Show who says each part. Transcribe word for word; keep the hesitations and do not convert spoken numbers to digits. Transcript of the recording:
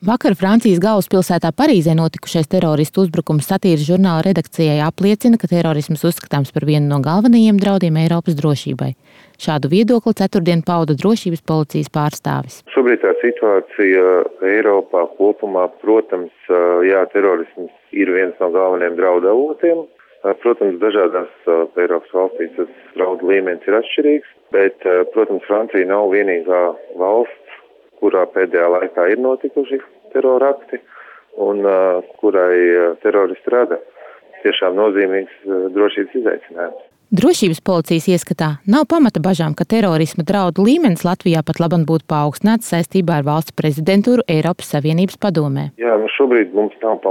Speaker 1: Vakar Francijas galvaspilsētā Parīzē notikušais teroristu uzbrukums satīras žurnāla redakcijai apliecina, ka terorisms uzskatāms par vienu no galvenajiem draudiem Eiropas drošībai. Šādu viedokli ceturtdien pauda drošības policijas pārstāvis.
Speaker 2: Šobrīd tā situācija Eiropā kopumā, protams, jā, terorisms ir viens no galvenajiem draudu avotiem. Protams, dažādās Eiropas valstīs tas draudu līmenis ir atšķirīgs, bet, protams, Francija nav vienīgā valsts, kurā pēdējā laikā ir notikuši terorakti un uh, kurai uh, teroristi rada tiešām nozīmīgs uh, drošības izaicinājums.
Speaker 1: Drošības policijas ieskatā nav pamata bažām, ka terorisma draudu līmenis Latvijā pat labam būtu paaugstināts saistībā ar valsts prezidentūru Eiropas Savienības padomē.
Speaker 2: Jā, nu šobrīd mums nav